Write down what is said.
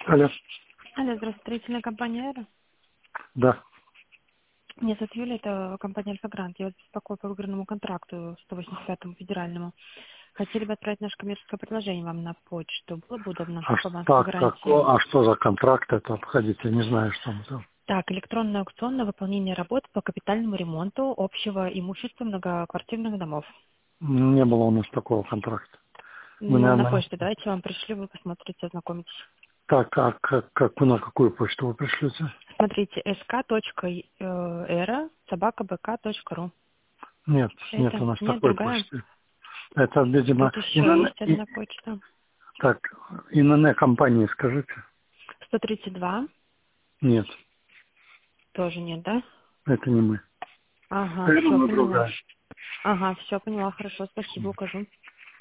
Алло. Алло, здравствуйте, строительная компания «Эра». Да. Меня зовут Юля, это компания «Альфа-Грант». Я вас беспокою по выигранному контракту 185-му федеральному. Хотели бы отправить наше коммерческое предложение вам на почту. Было бы удобно по банковской гарантии. А что за контракт это? Обходите, я не знаю, что это. Так, электронный аукцион на выполнение работ по капитальному ремонту общего имущества многоквартирных домов. Не было у нас такого контракта. Вы, Ну, на наверное, почту давайте я вам пришлю, вы посмотрите, ознакомитесь. так, как вы на какую почту вы пришлете? Смотрите, sk.era@bk.ru. Нет, нет Это у нас нет, такой другая. почты. Это, видимо, Тут еще есть одна почта. так, ИНН компании скажите. 132. Нет, Тоже нет, да? это не мы. Ага, Это все, мы поняла. другая. Ага, все, поняла, хорошо, спасибо, укажу.